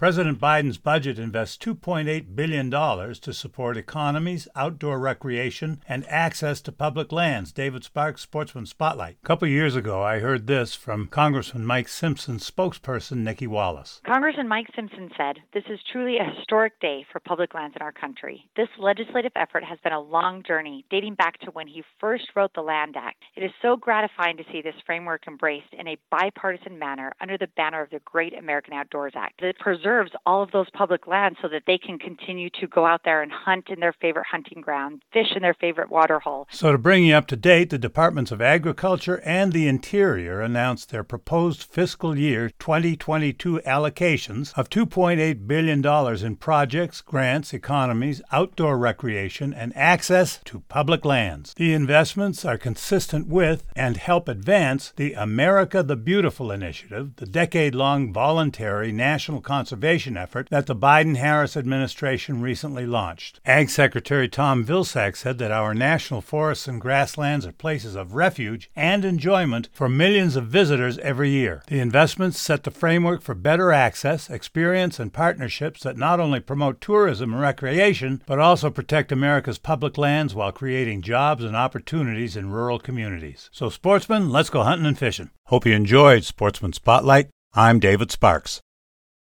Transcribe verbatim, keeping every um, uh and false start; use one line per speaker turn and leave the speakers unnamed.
President Biden's budget invests two point eight billion dollars to support economies, outdoor recreation, and access to public lands. David Sparks, Sportsman Spotlight. A couple years ago, I heard this from Congressman Mike Simpson's spokesperson, Nikki Wallace.
Congressman Mike Simpson said, "This is truly a historic day for public lands in our country. This legislative effort has been a long journey, dating back to when he first wrote the Land Act. It is so gratifying to see this framework embraced in a bipartisan manner under the banner of the Great American Outdoors Act. It preserves all of those public lands so that they can continue to go out there and hunt in their favorite hunting ground, fish in their favorite water hole."
So to bring you up to date, the Departments of Agriculture and the Interior announced their proposed fiscal year twenty twenty-two allocations of two point eight billion dollars in projects, grants, economies, outdoor recreation, and access to public lands. The investments are consistent with and help advance the America the Beautiful initiative, the decade-long voluntary national conservation effort that the Biden-Harris administration recently launched. Ag Secretary Tom Vilsack said that our national forests and grasslands are places of refuge and enjoyment for millions of visitors every year. The investments set the framework for better access, experience, and partnerships that not only promote tourism and recreation, but also protect America's public lands while creating jobs and opportunities in rural communities. So, sportsmen, let's go hunting and fishing. Hope you enjoyed Sportsman Spotlight. I'm David Sparks.